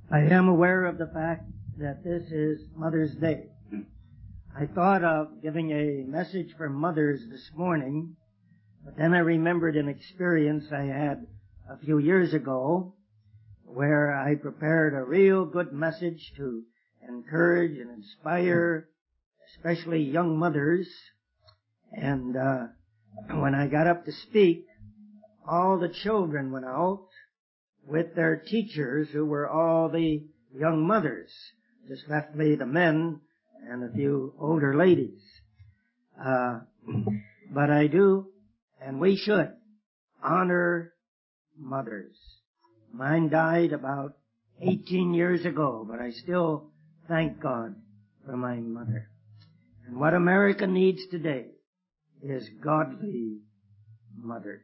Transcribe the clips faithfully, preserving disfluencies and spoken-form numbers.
I am aware of the fact that this is Mother's Day. I thought of giving a message for mothers this morning, but then I remembered an experience I had a few years ago where I prepared a real good message to encourage and inspire, especially young mothers. And uh, when I got up to speak, all the children went out with their teachers, who were all the young mothers. Just left me the men and a few older ladies. Uh, but I do, and we should, honor mothers. Mine died about eighteen years ago, but I still thank God for my mother. And what America needs today is godly mothers.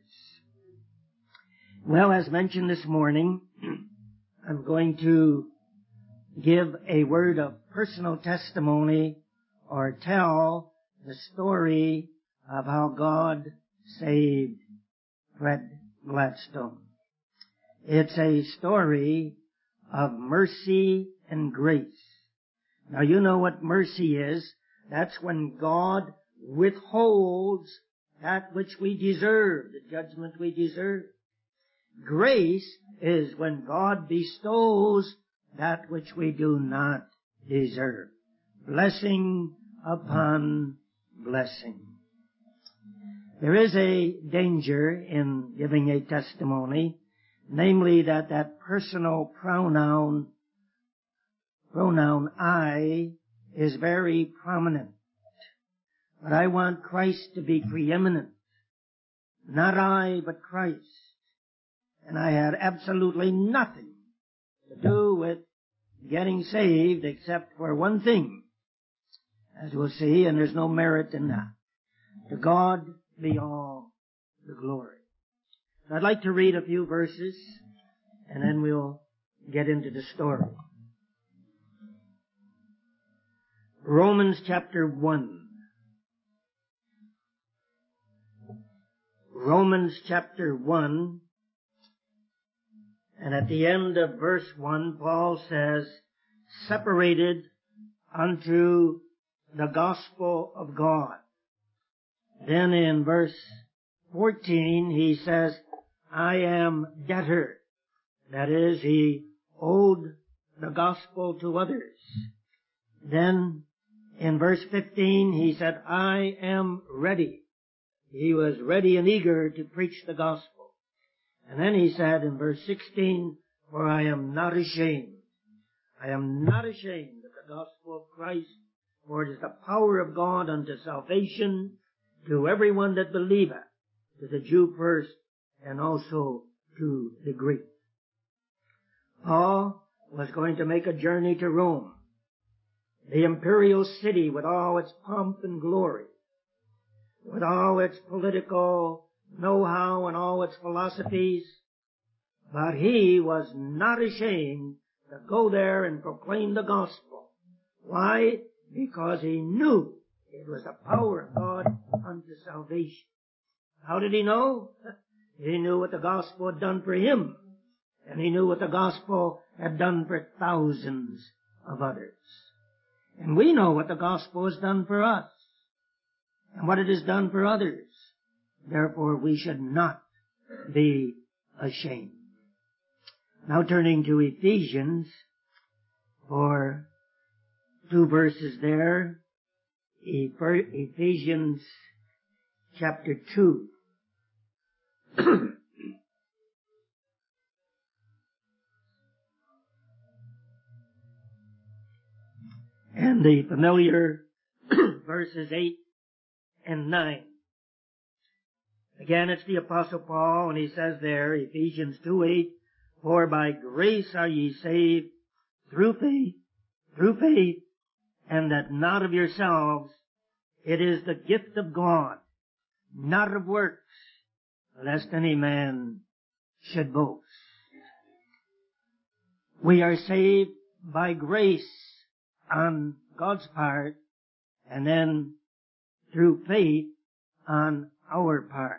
Well, as mentioned this morning, I'm going to give a word of personal testimony or tell the story of how God saved Fred Gladstone. It's a story of mercy and grace. Now, you know what mercy is. That's when God withholds that which we deserve, the judgment we deserve. Grace is when God bestows that which we do not deserve. Blessing upon blessing. There is a danger in giving a testimony, namely that that personal pronoun, pronoun I, is very prominent. But I want Christ to be preeminent. Not I, but Christ. And I had absolutely nothing to do with getting saved except for one thing, as we'll see, and there's no merit in that. To God be all the glory. So I'd like to read a few verses, and then we'll get into the story. Romans chapter one. Romans chapter one. And at the end of verse one, Paul says, separated unto the gospel of God. Then in verse fourteen, he says, I am debtor. That is, he owed the gospel to others. Then in verse fifteen, he said, I am ready. He was ready and eager to preach the gospel. And then he said in verse sixteen, for I am not ashamed. I am not ashamed of the gospel of Christ, for it is the power of God unto salvation to everyone that believeth, to the Jew first, and also to the Greek. Paul was going to make a journey to Rome, the imperial city with all its pomp and glory, with all its political know-how and all its philosophies, but he was not ashamed to go there and proclaim the gospel. Why? Because he knew it was the power of God unto salvation. How did he know? He knew what the gospel had done for him, and he knew what the gospel had done for thousands of others. And we know what the gospel has done for us, and what it has done for others. Therefore, we should not be ashamed. Now turning to Ephesians, for two verses there, Ephesians chapter two. And the familiar verses eight and nine. Again, it's the Apostle Paul, and he says there, Ephesians two eight, for by grace are ye saved through faith, through faith, and that not of yourselves, it is the gift of God, not of works, lest any man should boast. We are saved by grace on God's part, and then through faith on our part.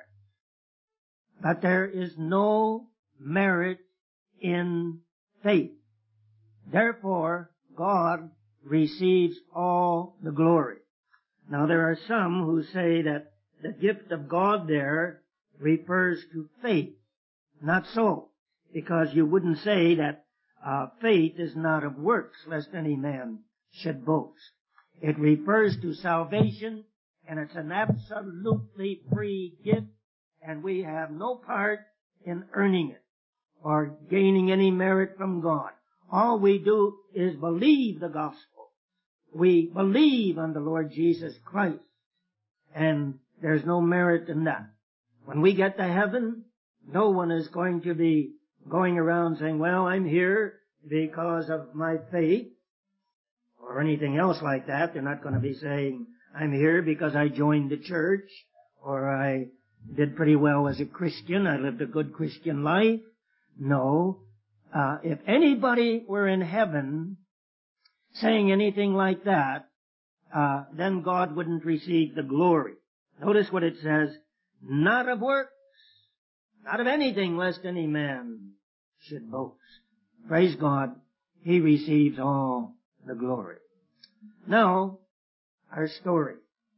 But there is no merit in faith. Therefore, God receives all the glory. Now, there are some who say that the gift of God there refers to faith. Not so, because you wouldn't say that uh, faith is not of works, lest any man should boast. It refers to salvation, and it's an absolutely free gift, and we have no part in earning it or gaining any merit from God. All we do is believe the gospel. We believe on the Lord Jesus Christ, and there's no merit in that. When we get to heaven, no one is going to be going around saying, well, I'm here because of my faith, or anything else like that. They're not going to be saying, I'm here because I joined the church, or I did pretty well as a Christian, I lived a good Christian life. No. Uh, if anybody were in heaven saying anything like that, uh, then God wouldn't receive the glory. Notice what it says, not of works, not of anything, lest any man should boast. Praise God, He receives all the glory. Now, our story.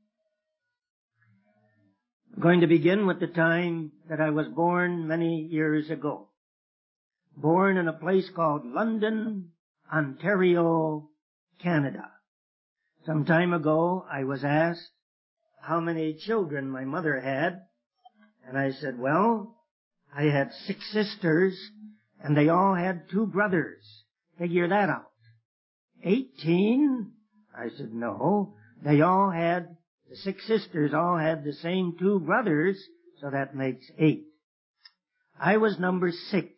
I'm going to begin with the time that I was born many years ago. Born in a place called London, Ontario, Canada. Some time ago, I was asked how many children my mother had, and I said, well, I had six sisters, and they all had two brothers. Figure that out. Eighteen? I said, no. They all had, the six sisters all had the same two brothers, so that makes eight. I was number six.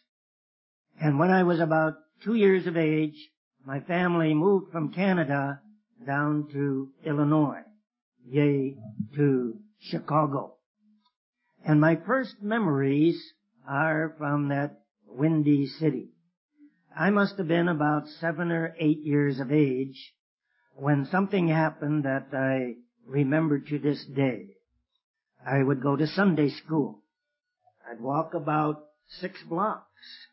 And when I was about two years of age, my family moved from Canada down to Illinois, yea, to Chicago. And my first memories are from that windy city. I must have been about seven or eight years of age when something happened that I remember to this day. I would go to Sunday school. I'd walk about six blocks.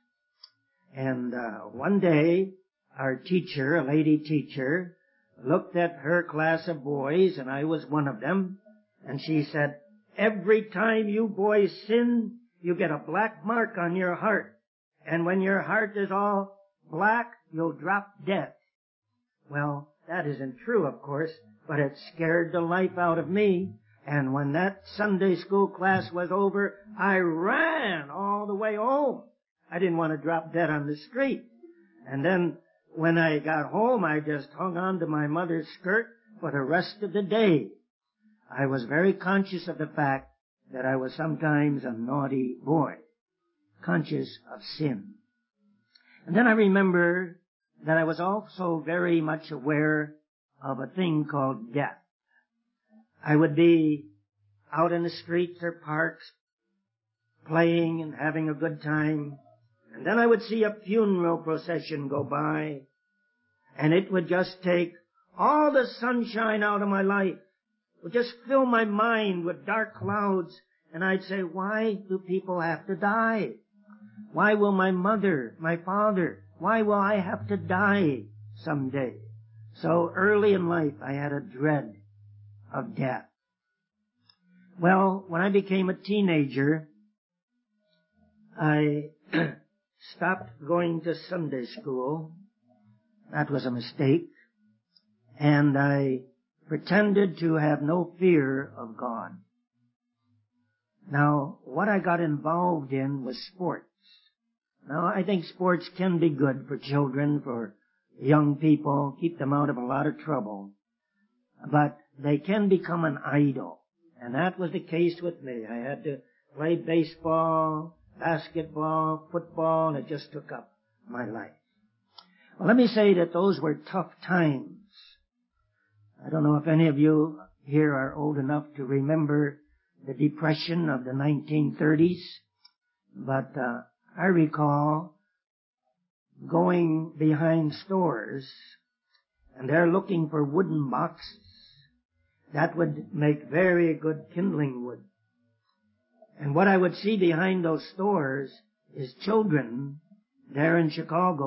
And uh, one day, our teacher, a lady teacher, looked at her class of boys, and I was one of them, and she said, every time you boys sin, you get a black mark on your heart. And when your heart is all black, you'll drop dead. Well, that isn't true, of course, but it scared the life out of me. And when that Sunday school class was over, I ran all the way home. I didn't want to drop dead on the street. And then when I got home, I just hung on to my mother's skirt for the rest of the day. I was very conscious of the fact that I was sometimes a naughty boy, conscious of sin. And then I remember that I was also very much aware of a thing called death. I would be out in the streets or parks playing and having a good time, and then I would see a funeral procession go by, and it would just take all the sunshine out of my life. It would just fill my mind with dark clouds, and I'd say, why do people have to die? Why will my mother, my father, why will I have to die someday? So early in life, I had a dread of death. Well, when I became a teenager, I stopped going to Sunday school. That was a mistake. And I pretended to have no fear of God. Now, what I got involved in was sports. Now, I think sports can be good for children, for young people, keep them out of a lot of trouble. But they can become an idol. And that was the case with me. I had to play baseball, basketball, football, and it just took up my life. Well, let me say that those were tough times. I don't know if any of you here are old enough to remember the Depression of the nineteen thirties, but uh, I recall going behind stores, and they're looking for wooden boxes. That would make very good kindling wood. And what I would see behind those stores is children there in Chicago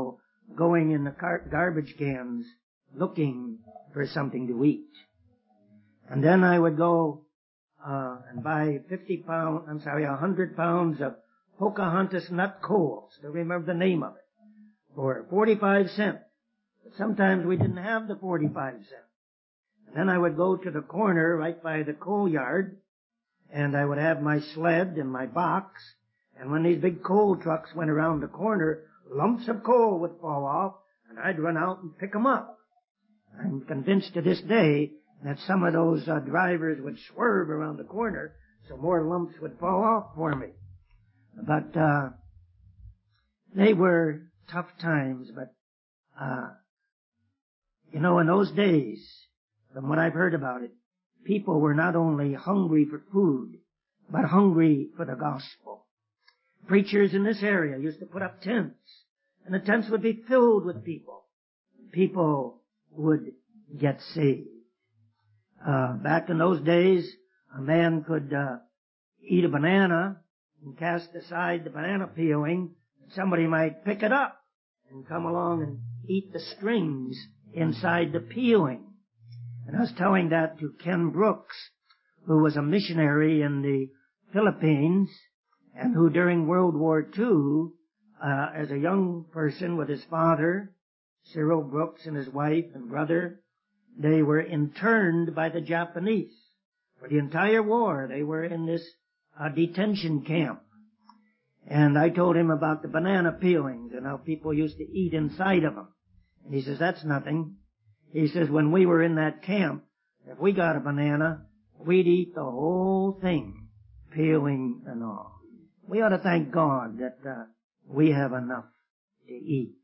going in the car- garbage cans looking for something to eat. And then I would go uh, and buy fifty pounds, I'm sorry, one hundred pounds of Pocahontas nut coal, still remember the name of it, for forty-five cents. But sometimes we didn't have the forty-five cents. And then I would go to the corner right by the coal yard, and I would have my sled and my box, and when these big coal trucks went around the corner, lumps of coal would fall off, and I'd run out and pick them up. I'm convinced to this day that some of those uh, drivers would swerve around the corner so more lumps would fall off for me. But uh they were tough times, but uh you know, in those days, from what I've heard about it, people were not only hungry for food, but hungry for the gospel. Preachers in this area used to put up tents, and the tents would be filled with people. People would get saved. Uh, back in those days, a man could uh, eat a banana and cast aside the banana peeling, and somebody might pick it up and come along and eat the strings inside the peeling. And I was telling that to Ken Brooks, who was a missionary in the Philippines, and who during World War Two, uh, as a young person with his father, Cyril Brooks, and his wife and brother, they were interned by the Japanese. For the entire war, they were in this uh, detention camp. And I told him about the banana peelings and how people used to eat inside of them. And he says, that's nothing. He says, when we were in that camp, if we got a banana, we'd eat the whole thing, peeling and all. We ought to thank God that uh, we have enough to eat.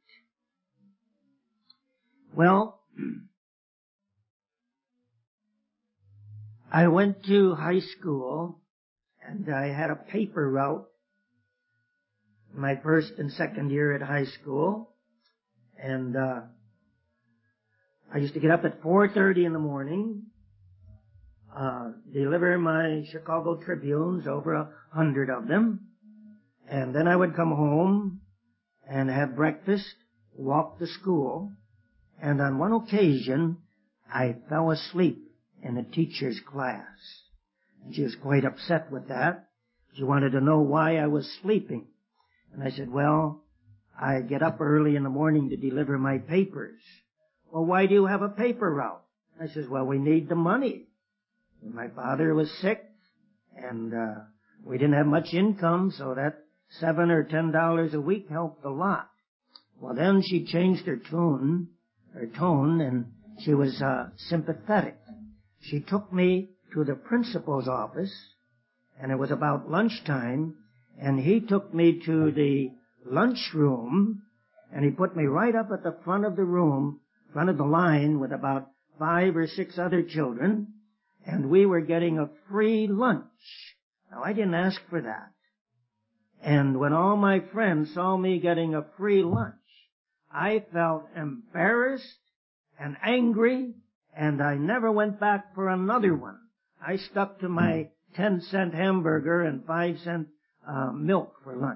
Well, I went to high school, and I had a paper route my first and second year at high school, and uh I used to get up at four thirty in the morning, uh deliver my Chicago Tribunes, over a hundred of them, and then I would come home and have breakfast, walk to school, and on one occasion I fell asleep in a teacher's class. And she was quite upset with that. She wanted to know why I was sleeping. And I said, well, I get up early in the morning to deliver my papers. Well, why do you have a paper route? I says, well, we need the money. And my father was sick, and uh we didn't have much income, so that seven or ten dollars a week helped a lot. Well, then she changed her tune, her tone, and she was uh sympathetic. She took me to the principal's office, and it was about lunchtime, and he took me to the lunchroom, and he put me right up at the front of the room, front of the line, with about five or six other children, and we were getting a free lunch. Now, I didn't ask for that. And when all my friends saw me getting a free lunch, I felt embarrassed and angry, and I never went back for another one. I stuck to my ten cent hamburger and five cent uh, milk for lunch.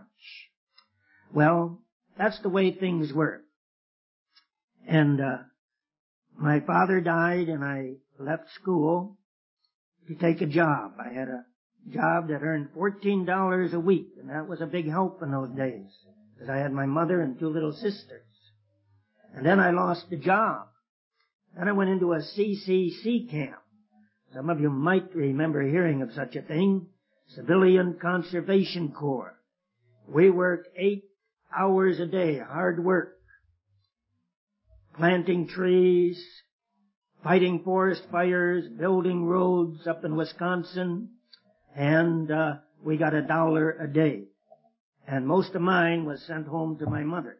Well, that's the way things were. And uh, my father died, and I left school to take a job. I had a job that earned fourteen dollars a week, and that was a big help in those days, because I had my mother and two little sisters. And then I lost the job. Then I went into a C C C camp. Some of you might remember hearing of such a thing, Civilian Conservation Corps. We worked eight hours a day, hard work, planting trees, fighting forest fires, building roads up in Wisconsin, and uh, we got a dollar a day. And most of mine was sent home to my mother.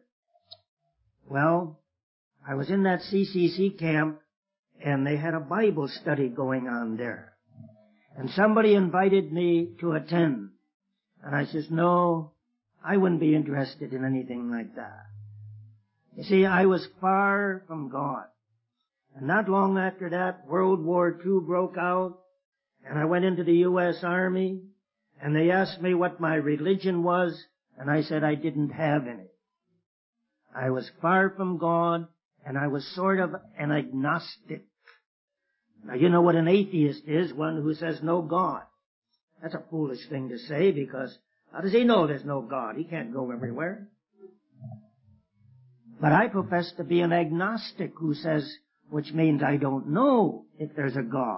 Well, I was in that C C C camp, and they had a Bible study going on there. And somebody invited me to attend. And I says, no, I wouldn't be interested in anything like that. You see, I was far from God. And not long after that, World War Two broke out, and I went into the U S Army, and they asked me what my religion was, and I said I didn't have any. I was far from God, and I was sort of an agnostic. Now, you know what an atheist is, one who says no God. That's a foolish thing to say, because how does he know there's no God? He can't go everywhere. But I profess to be an agnostic who says, which means I don't know if there's a God.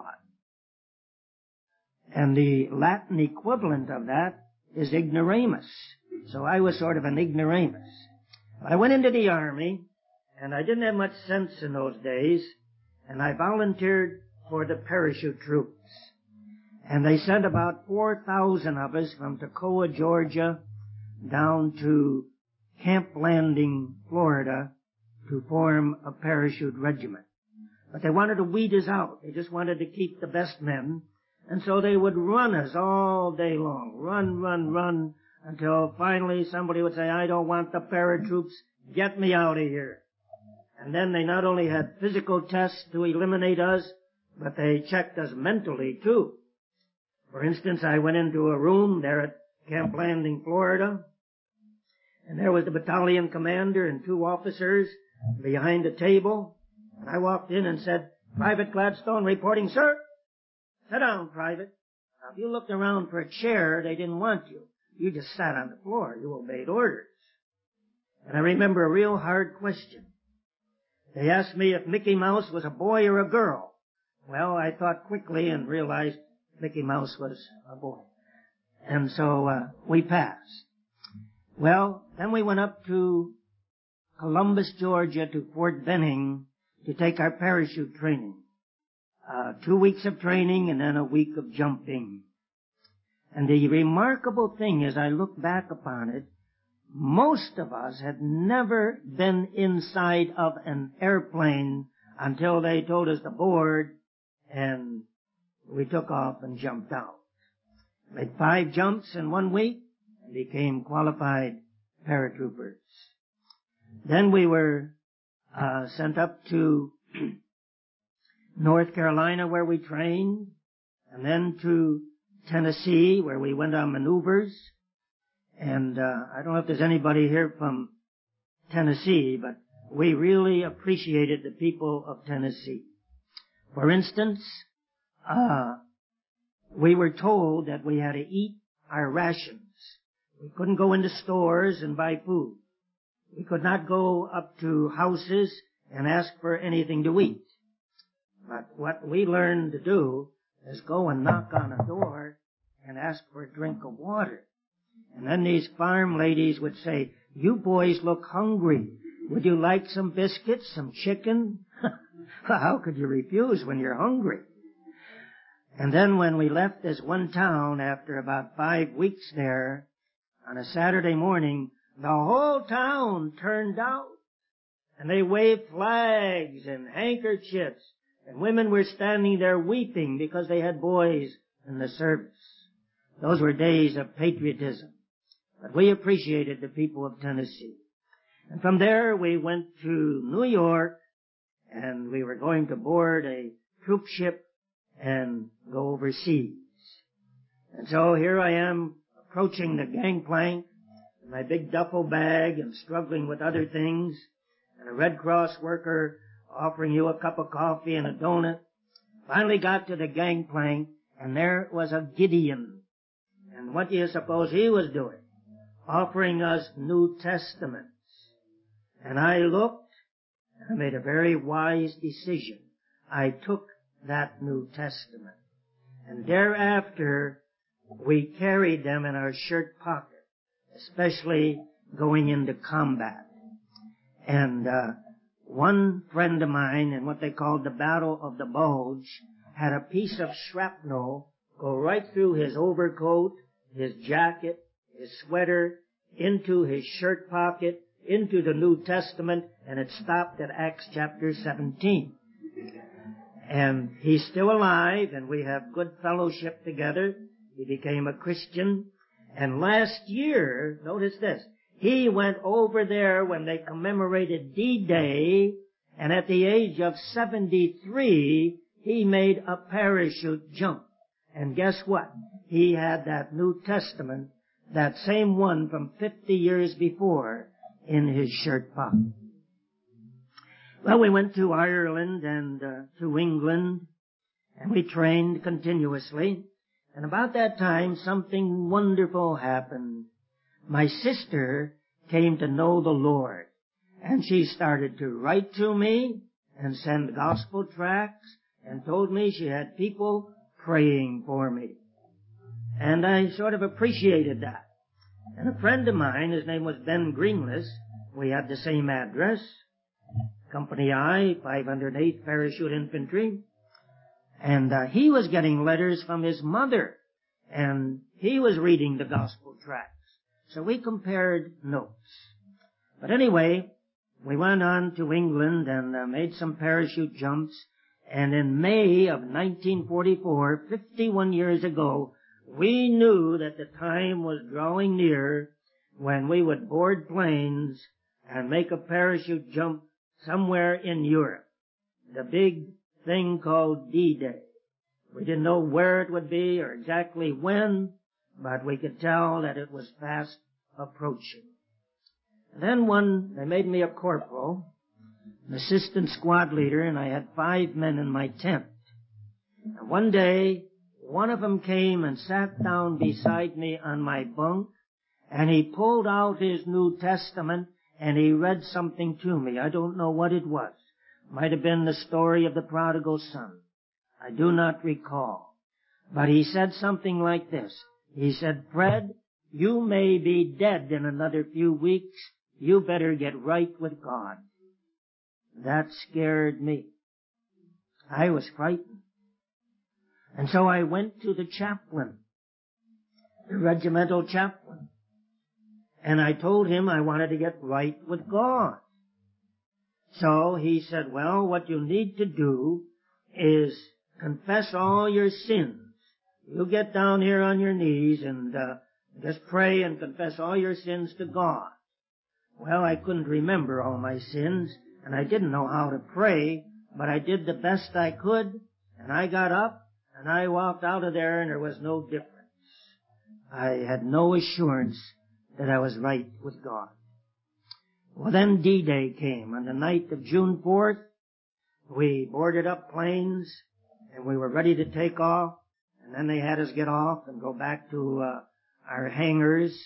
And the Latin equivalent of that is ignoramus. So I was sort of an ignoramus. I went into the Army, and I didn't have much sense in those days, and I volunteered for the parachute troops. And they sent about four thousand of us from Toccoa, Georgia, down to Camp Landing, Florida, to form a parachute regiment. But they wanted to weed us out. They just wanted to keep the best men. And so they would run us all day long. Run, run, run, until finally somebody would say, I don't want the paratroops. Get me out of here. And then they not only had physical tests to eliminate us, but they checked us mentally, too. For instance, I went into a room there at Camp Landing, Florida, and there was the battalion commander and two officers behind a table. And I walked in and said, Private Gladstone reporting, sir. Sit down, Private. Now, if you looked around for a chair, they didn't want you. You just sat on the floor. You obeyed orders. And I remember a real hard question. They asked me if Mickey Mouse was a boy or a girl. Well, I thought quickly and realized Mickey Mouse was a boy. And so uh, we passed. Well, then we went up to Columbus, Georgia, to Fort Benning to take our parachute training. Uh, two weeks of training and then a week of jumping. And the remarkable thing is, I look back upon it, most of us had never been inside of an airplane until they told us to board, and we took off and jumped out. Made five jumps in one week and became qualified paratroopers. Then we were uh, sent up to North Carolina, where we trained, and then to Tennessee, where we went on maneuvers. And uh, I don't know if there's anybody here from Tennessee, but we really appreciated the people of Tennessee. For instance, uh, we were told that we had to eat our rations. We couldn't go into stores and buy food. We could not go up to houses and ask for anything to eat. But what we learned to do is go and knock on a door and ask for a drink of water. And then these farm ladies would say, you boys look hungry. Would you like some biscuits, some chicken? How could you refuse when you're hungry? And then when we left this one town after about five weeks there, on a Saturday morning, the whole town turned out. And they waved flags and handkerchiefs. And women were standing there weeping because they had boys in the service. Those were days of patriotism. But we appreciated the people of Tennessee. And from there we went to New York, and we were going to board a troop ship and go overseas. And so here I am approaching the gangplank with my big duffel bag and struggling with other things, and a Red Cross worker offering you a cup of coffee and a donut. Finally got to the gangplank, and there was a Gideon. And what do you suppose he was doing? Offering us New Testaments. And I looked, and I made a very wise decision. I took that New Testament. And thereafter, we carried them in our shirt pocket, especially going into combat. And uh, one friend of mine, in what they called the Battle of the Bulge, had a piece of shrapnel go right through his overcoat, his jacket, his sweater, into his shirt pocket, into the New Testament, and it stopped at Acts chapter seventeen. And he's still alive, and we have good fellowship together. He became a Christian. And last year, notice this, he went over there when they commemorated D-Day, and at the age of seventy-three, he made a parachute jump. And guess what? He had that New Testament, that same one from fifty years before, in his shirt pocket. Well, we went to Ireland and uh, to England, and we trained continuously. And about that time, something wonderful happened. My sister came to know the Lord, and she started to write to me and send gospel tracts and told me she had people praying for me. And I sort of appreciated that. And a friend of mine, his name was Ben Greenless, we had the same address, Company I, five hundred eighth Parachute Infantry, and uh, he was getting letters from his mother, and he was reading the gospel tracts. So we compared notes. But anyway, we went on to England and uh, made some parachute jumps, and in May of nineteen forty-four, fifty-one years ago, we knew that the time was drawing near when we would board planes and make a parachute jump somewhere in Europe. The big thing called D-Day. We didn't know where it would be or exactly when, but we could tell that it was fast approaching. And then one, they made me a corporal, an assistant squad leader, and I had five men in my tent. And one day, one of them came and sat down beside me on my bunk, and he pulled out his New Testament and he read something to me. I don't know what it was. Might have been the story of the prodigal son. I do not recall. But he said something like this. He said, "Fred, you may be dead in another few weeks. You better get right with God." That scared me. I was frightened. And so I went to the chaplain, the regimental chaplain, and I told him I wanted to get right with God. So he said, "Well, what you need to do is confess all your sins. You get down here on your knees and uh, just pray and confess all your sins to God." Well, I couldn't remember all my sins, and I didn't know how to pray, but I did the best I could, and I got up, and I walked out of there, and there was no difference. I had no assurance that I was right with God. Well, then D-Day came. On the night of June fourth, we boarded up planes, and we were ready to take off, and then they had us get off and go back to uh, our hangars,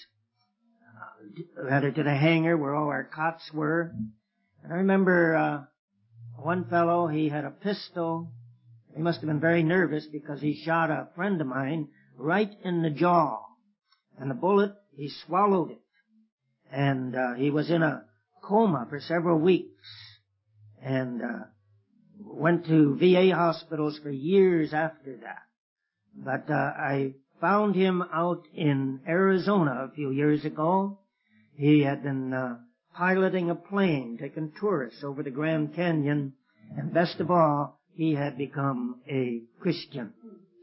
uh, rather to the hangar where all our cots were. And I remember uh, one fellow, he had a pistol. He must have been very nervous because he shot a friend of mine right in the jaw. And the bullet, he swallowed it. And uh, he was in a coma for several weeks. And uh, went to V A hospitals for years after that. But uh, I found him out in Arizona a few years ago. He had been uh, piloting a plane, taking tourists over the Grand Canyon. And best of all, he had become a Christian.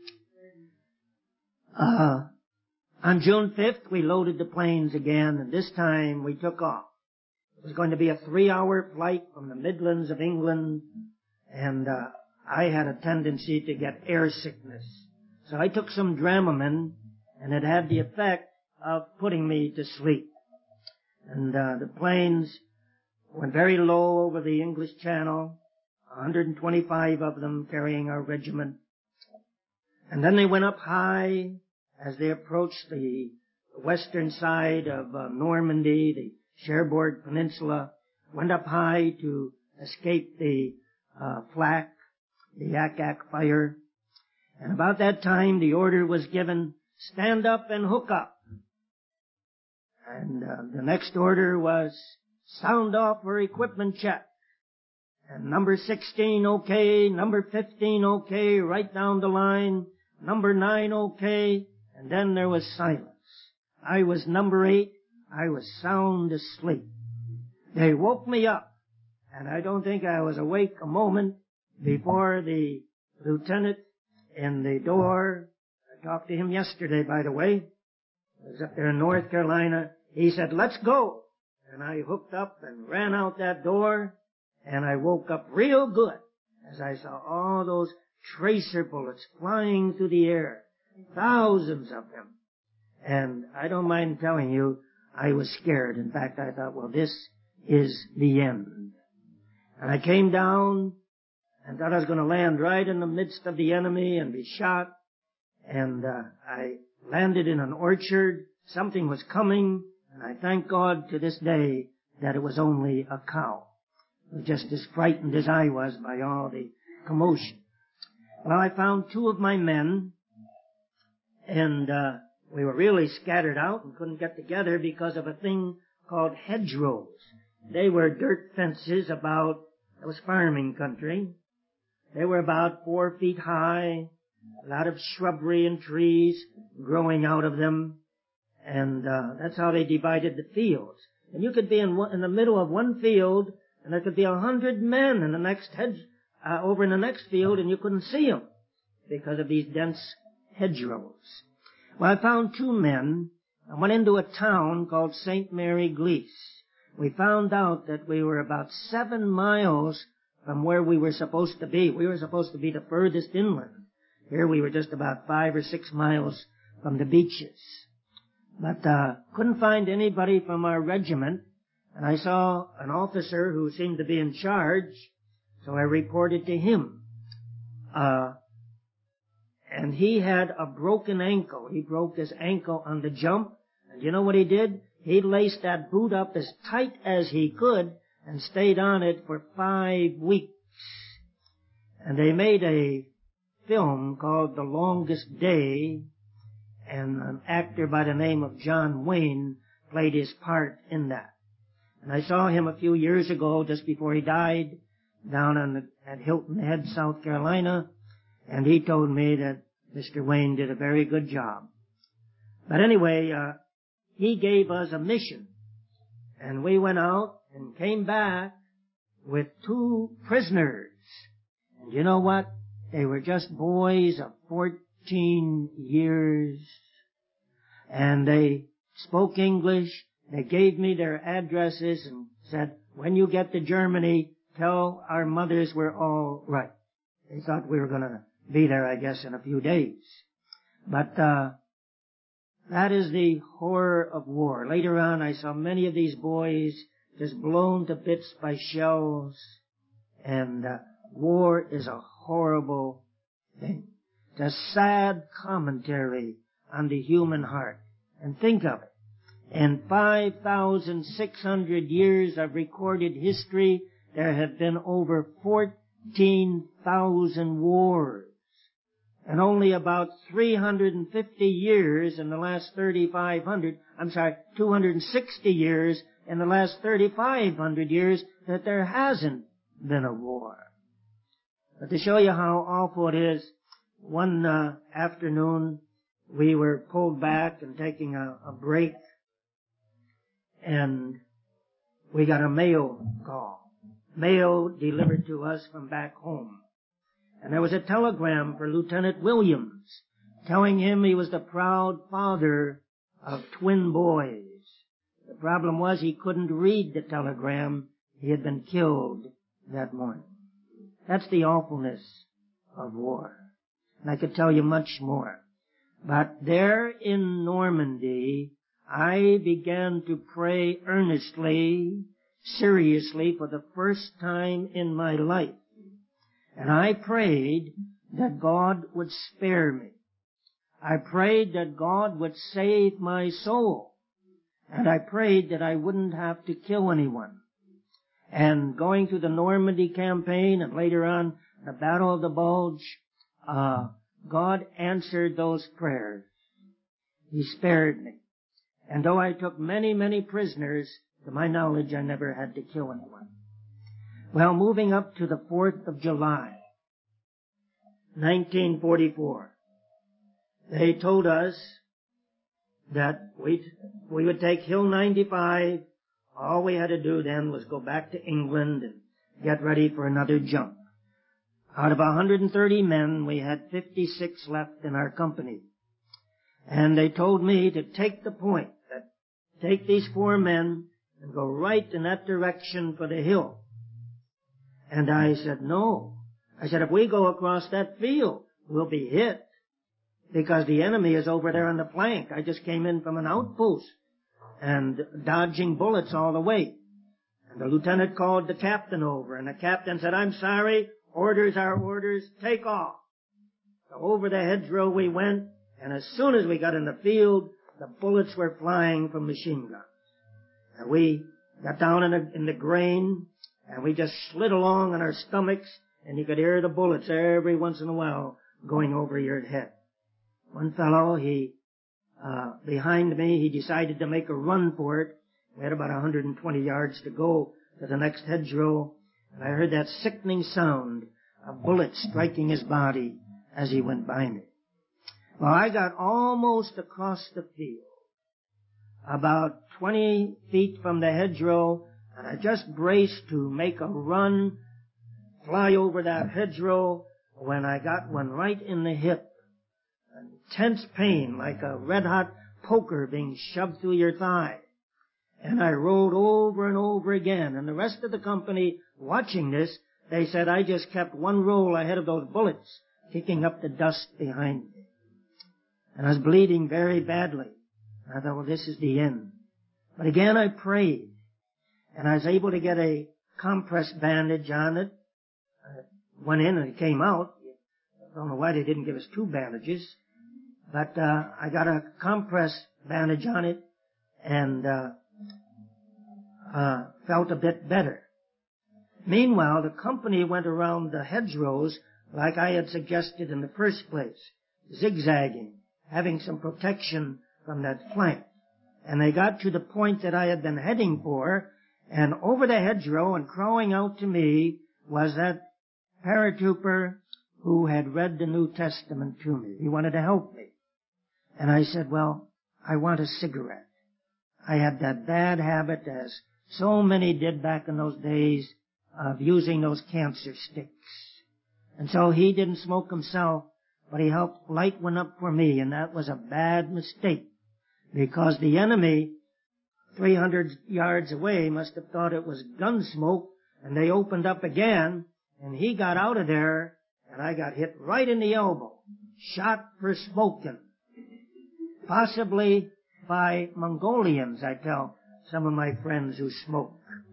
Uh, on June fifth, we loaded the planes again, and this time we took off. It was going to be a three-hour flight from the Midlands of England, and uh, I had a tendency to get air sickness. So I took some Dramamine, and it had the effect of putting me to sleep. And uh, the planes went very low over the English Channel, one hundred twenty-five of them carrying our regiment. And then they went up high as they approached the western side of uh, Normandy, the Cherbourg Peninsula, went up high to escape the uh, flak, the Yak-Yak fire. And about that time, the order was given, "Stand up and hook up." And uh, the next order was, "Sound off for equipment check." And number sixteen, okay. Number fifteen, okay. Right down the line. Number nine, okay. And then there was silence. I was number eight. I was sound asleep. They woke me up. And I don't think I was awake a moment before the lieutenant in the door, I talked to him yesterday, by the way. I was up there in North Carolina. He said, "Let's go." And I hooked up and ran out that door. And I woke up real good as I saw all those tracer bullets flying through the air. Thousands of them. And I don't mind telling you, I was scared. In fact, I thought, well, this is the end. And I came down and thought I was going to land right in the midst of the enemy and be shot. And uh, I landed in an orchard. Something was coming, and I thank God to this day that it was only a cow. I was just as frightened as I was by all the commotion. Well, I found two of my men, and uh, we were really scattered out and couldn't get together because of a thing called hedgerows. They were dirt fences about, it was farming country. They were about four feet high, a lot of shrubbery and trees growing out of them, and uh, that's how they divided the fields. And you could be in, one, in the middle of one field, and there could be a hundred men in the next hedge, uh, over in the next field, and you couldn't see them because of these dense hedgerows. Well, I found two men. I went into a town called Saint Mary Glees. We found out that we were about seven miles from where we were supposed to be. We were supposed to be the furthest inland. Here we were just about five or six miles from the beaches. But uh couldn't find anybody from our regiment, and I saw an officer who seemed to be in charge, so I reported to him. Uh and he had a broken ankle. He broke his ankle on the jump, and you know what he did? He laced that boot up as tight as he could and stayed on it for five weeks. And they made a film called The Longest Day, and an actor by the name of John Wayne played his part in that. And I saw him a few years ago, just before he died, down on the, at Hilton Head, South Carolina, and he told me that Mister Wayne did a very good job. But anyway, uh, he gave us a mission, and we went out and came back with two prisoners. And you know what? They were just boys of fourteen years, and they spoke English. They gave me their addresses and said, when you get to Germany, tell our mothers we're all right. They thought we were going to be there, I guess, in a few days. But uh that is the horror of war. Later on, I saw many of these boys just blown to bits by shells, and uh, war is a horrible thing. It's a sad commentary on the human heart. And think of it. In five thousand six hundred years of recorded history, there have been over fourteen thousand wars. And only about three hundred fifty years in the last thirty-five hundred, I'm sorry, two hundred sixty years in the last thirty-five hundred years that there hasn't been a war. But to show you how awful it is, one uh, afternoon we were pulled back and taking a, a break, and we got a mail call. Mail delivered to us from back home. And there was a telegram for Lieutenant Williams telling him he was the proud father of twin boys. The problem was he couldn't read the telegram. He had been killed that morning. That's the awfulness of war. And I could tell you much more. But there in Normandy, I began to pray earnestly, seriously, for the first time in my life. And I prayed that God would spare me. I prayed that God would save my soul. And I prayed that I wouldn't have to kill anyone. And going through the Normandy campaign and later on the Battle of the Bulge, uh, God answered those prayers. He spared me. And though I took many, many prisoners, to my knowledge, I never had to kill anyone. Well, moving up to the fourth of July, nineteen forty-four, they told us that we we would take Hill ninety-five. All we had to do then was go back to England and get ready for another jump. Out of one hundred thirty men, we had fifty-six left in our company. And they told me to take the point, that take these four men and go right in that direction for the hill. And I said, no. I said, if we go across that field, we'll be hit, because the enemy is over there on the flank. I just came in from an outpost. and dodging bullets all the way. And the lieutenant called the captain over, and the captain said, "I'm sorry, orders are orders, take off." So over the hedgerow we went, and as soon as we got in the field, the bullets were flying from machine guns. And we got down in the, in the grain, and we just slid along on our stomachs, and you could hear the bullets every once in a while going over your head. One fellow, he, uh, behind me, he decided to make a run for it. We had about one hundred twenty yards to go to the next hedgerow, and I heard that sickening sound of bullets striking his body as he went by me. Well, I got almost across the field, about twenty feet from the hedgerow, and I just braced to make a run, fly over that hedgerow, when I got one right in the hip. Intense pain, like a red-hot poker being shoved through your thigh. And I rolled over and over again, and the rest of the company watching this, they said I just kept one roll ahead of those bullets, kicking up the dust behind me. And I was bleeding very badly. I thought, well, this is the end. But again, I prayed, and I was able to get a compress bandage on it. I went in and it came out. I don't know why they didn't give us two bandages. But uh, I got a compress bandage on it, and uh, uh, felt a bit better. Meanwhile, the company went around the hedgerows like I had suggested in the first place, zigzagging, having some protection from that flank. And they got to the point that I had been heading for, and over the hedgerow and crawling out to me was that paratrooper who had read the New Testament to me. He wanted to help me. And I said, well, I want a cigarette. I had that bad habit, as so many did back in those days, of using those cancer sticks. And so he didn't smoke himself, but he helped light one up for me, and that was a bad mistake, because the enemy, three hundred yards away, must have thought it was gun smoke, and they opened up again, and he got out of there, and I got hit right in the elbow, shot for smoking. Possibly by Mongolians, I tell some of my friends who smoke.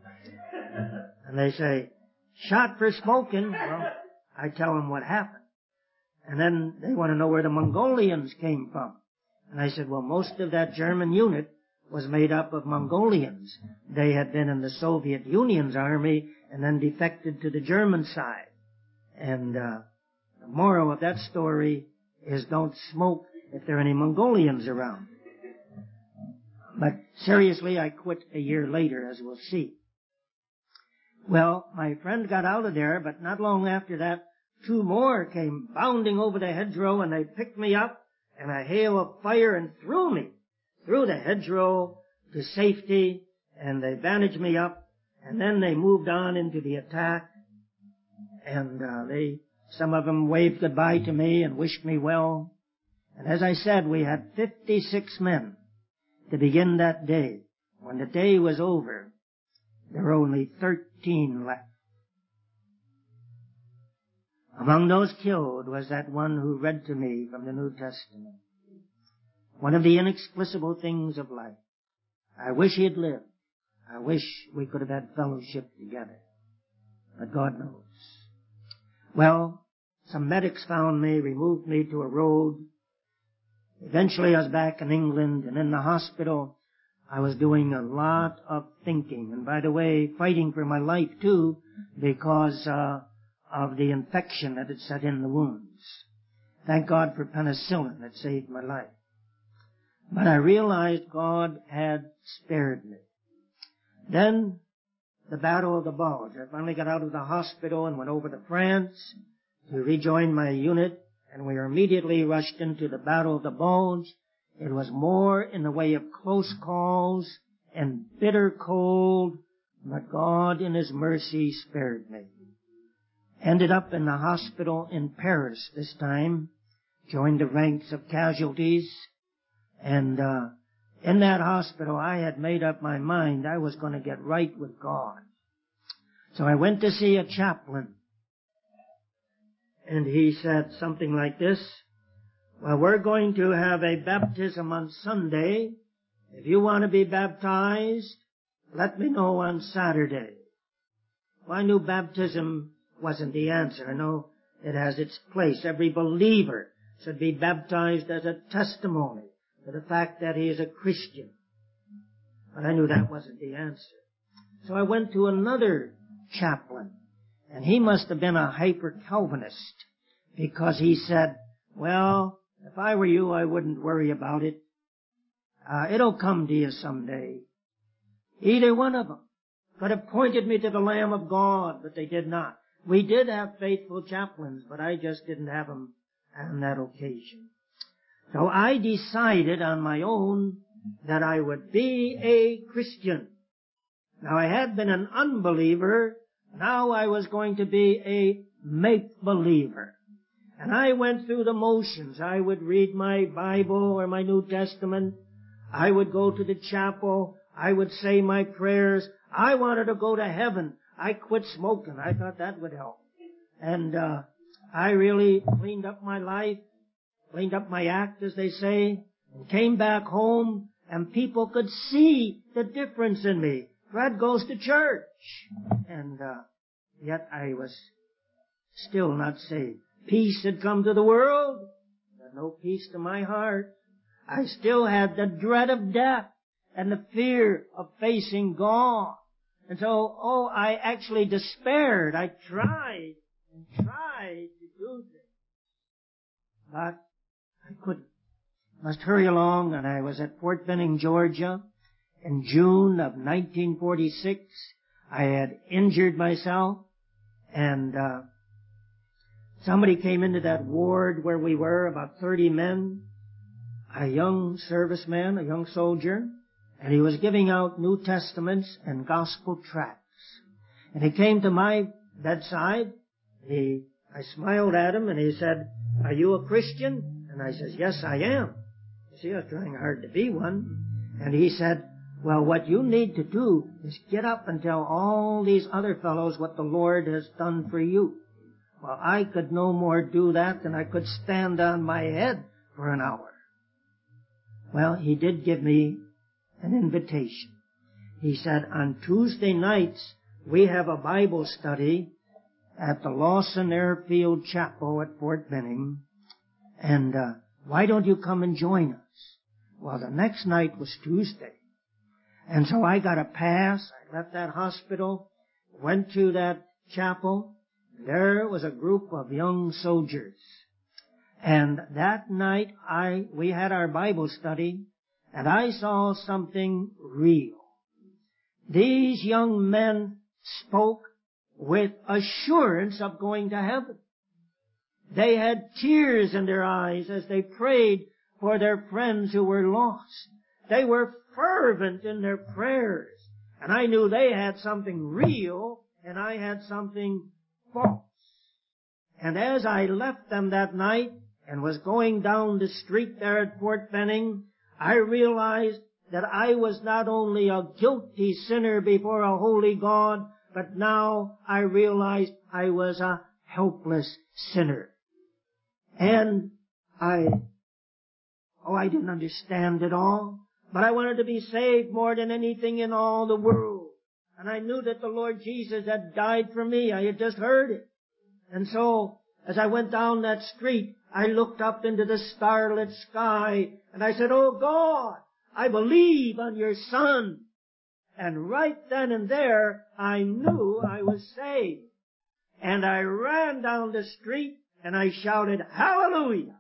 And they say, shot for smoking. Well, I tell them what happened. And then they want to know where the Mongolians came from. And I said, well, most of that German unit was made up of Mongolians. They had been in the Soviet Union's army and then defected to the German side. And uh, the moral of that story is don't smoke if there are any Mongolians around. But seriously, I quit a year later, as we'll see. Well, my friend got out of there, but not long after that, two more came bounding over the hedgerow, and they picked me up, and a hail of fire, and threw me through the hedgerow to safety, and they bandaged me up, and then they moved on into the attack, and uh, they, some of them waved goodbye to me and wished me well. And as I said, we had fifty-six men to begin that day. When the day was over, there were only thirteen left. Among those killed was that one who read to me from the New Testament. One of the inexplicable things of life. I wish he had lived. I wish we could have had fellowship together. But God knows. Well, some medics found me, removed me to a road. Eventually I was back in England, and in the hospital I was doing a lot of thinking. And by the way, fighting for my life too, because uh, of the infection that had set in the wounds. Thank God for penicillin that saved my life. But I realized God had spared me. Then the Battle of the Bulge. I finally got out of the hospital and went over to France to rejoin my unit, and we were immediately rushed into the Battle of the Bulge. It was more in the way of close calls and bitter cold, but God in His mercy spared me. Ended up in the hospital in Paris this time, joined the ranks of casualties, and uh, in that hospital I had made up my mind I was going to get right with God. So I went to see a chaplain, and he said something like this, well, we're going to have a baptism on Sunday. If you want to be baptized, let me know on Saturday. Well, I knew baptism wasn't the answer. I know it has its place. Every believer should be baptized as a testimony to the fact that he is a Christian. But I knew that wasn't the answer. So I went to another chaplain, and he must have been a hyper-Calvinist, because he said, well, if I were you, I wouldn't worry about it. Uh, it'll come to you someday. Either one of them could have pointed me to the Lamb of God, but they did not. We did have faithful chaplains, but I just didn't have them on that occasion. So I decided on my own that I would be a Christian. Now, I had been an unbeliever. Now I was going to be a make-believer. And I went through the motions. I would read my Bible or my New Testament. I would go to the chapel. I would say my prayers. I wanted to go to heaven. I quit smoking. I thought that would help. And uh I really cleaned up my life, cleaned up my act, as they say, and came back home, and people could see the difference in me. Fred goes to church. And uh yet I was still not saved. Peace had come to the world, but no peace to my heart. I still had the dread of death and the fear of facing God. And so, oh, I actually despaired. I tried and tried to do things, but I couldn't. Must hurry along, and I was at Fort Benning, Georgia, in June of nineteen forty-six. I had injured myself, and uh somebody came into that ward where we were, about thirty men, a young serviceman, a young soldier, and he was giving out New Testaments and gospel tracts. And he came to my bedside. He, I smiled at him, and he said, "Are you a Christian?" And I said, "Yes, I am." You see, I was trying hard to be one. And he said, "Well, what you need to do is get up and tell all these other fellows what the Lord has done for you." Well, I could no more do that than I could stand on my head for an hour. Well, he did give me an invitation. He said, "On Tuesday nights, we have a Bible study at the Lawson Airfield Chapel at Fort Benning, and uh, why don't you come and join us?" Well, the next night was Tuesday. And so I got a pass. I left that hospital, went to that chapel. There was a group of young soldiers. And that night I we had our Bible study, and I saw something real. These young men spoke with assurance of going to heaven. They had tears in their eyes as they prayed for their friends who were lost. They were fervent in their prayers. And I knew they had something real, and I had something false. And as I left them that night and was going down the street there at Fort Benning, I realized that I was not only a guilty sinner before a holy God, but now I realized I was a helpless sinner. And I, oh, I didn't understand it all, but I wanted to be saved more than anything in all the world. And I knew that the Lord Jesus had died for me. I had just heard it. And so, as I went down that street, I looked up into the starlit sky, and I said, "Oh God, I believe on your Son." And right then and there, I knew I was saved. And I ran down the street, and I shouted, "Hallelujah!"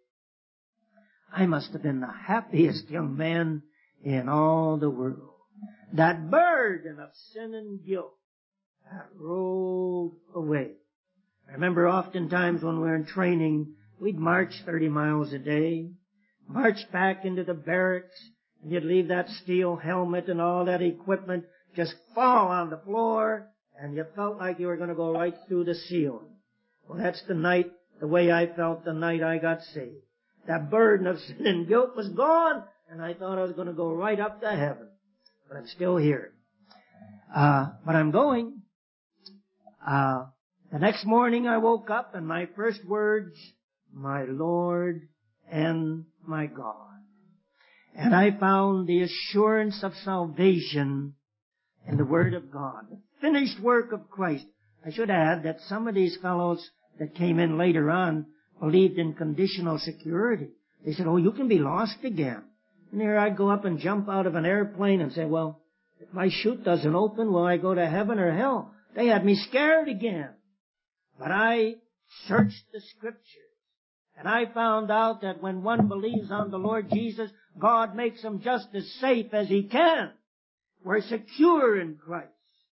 I must have been the happiest young man in all the world. That burden of sin and guilt that rolled away. I remember oftentimes when we were in training, we'd march thirty miles a day, march back into the barracks, and you'd leave that steel helmet and all that equipment just fall on the floor, and you felt like you were going to go right through the ceiling. Well, that's the night, the way I felt the night I got saved. That burden of sin and guilt was gone, and I thought I was going to go right up to heaven. But I'm still here. Uh, but I'm going. Uh, the next morning I woke up, and my first words, "My Lord and my God." And I found the assurance of salvation in the Word of God, the finished work of Christ. I should add that some of these fellows that came in later on believed in conditional security. They said, oh, you can be lost again. And here I'd go up and jump out of an airplane and say, well, if my chute doesn't open, will I go to heaven or hell? They had me scared again. But I searched the Scriptures, and I found out that when one believes on the Lord Jesus, God makes them just as safe as He can. We're secure in Christ.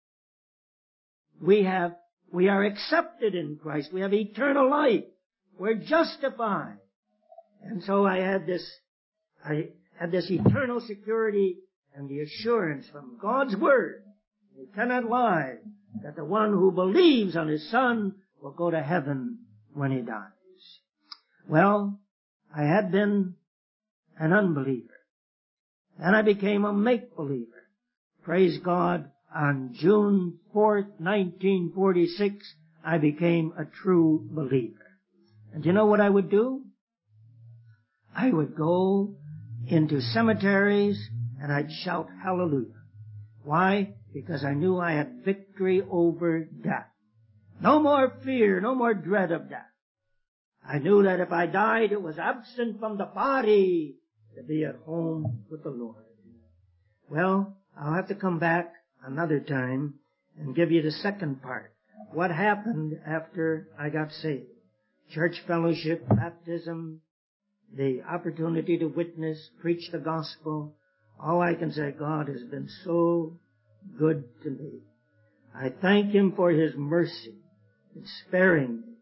We have, we are accepted in Christ. We have eternal life. We're justified. And so I had this, I had this eternal security and the assurance from God's Word. He cannot lie that the one who believes on His Son will go to heaven when he dies. Well, I had been an unbeliever. Then I became a make-believer. Praise God, on June fourth, nineteen forty-six, I became a true believer. And you know what I would do? I would go into cemeteries and I'd shout hallelujah. Why? Because I knew I had victory over death. No more fear, no more dread of death. I knew that if I died, it was absent from the body to be at home with the Lord. Well, I'll have to come back another time and give you the second part. What happened after I got saved? Church fellowship, baptism, the opportunity to witness, preach the gospel. All I can say, God has been so good to me. I thank Him for His mercy in sparing me.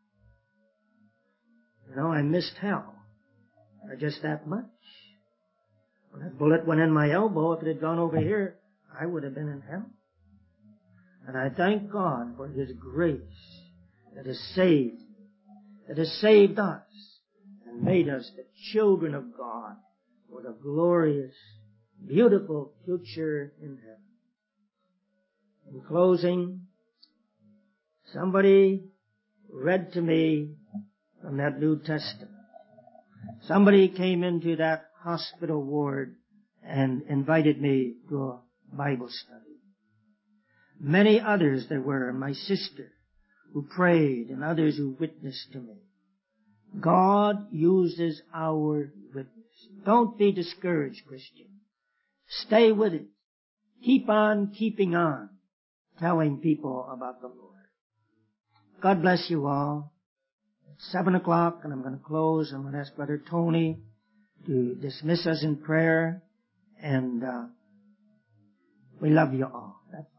You know, I missed hell. Or just that much. When that bullet went in my elbow, if it had gone over here, I would have been in hell. And I thank God for His grace that has saved me, that has saved us, and made us the children of God with a glorious, beautiful future in heaven. In closing, somebody read to me from that New Testament. Somebody came into that hospital ward and invited me to a Bible study. Many others there were, my sister, who prayed, and others who witnessed to me. God uses our witness. Don't be discouraged, Christian. Stay with it. Keep on keeping on, telling people about the Lord. God bless you all. It's seven o'clock, and I'm going to close. I'm going to ask Brother Tony to dismiss us in prayer, and uh, we love you all. That's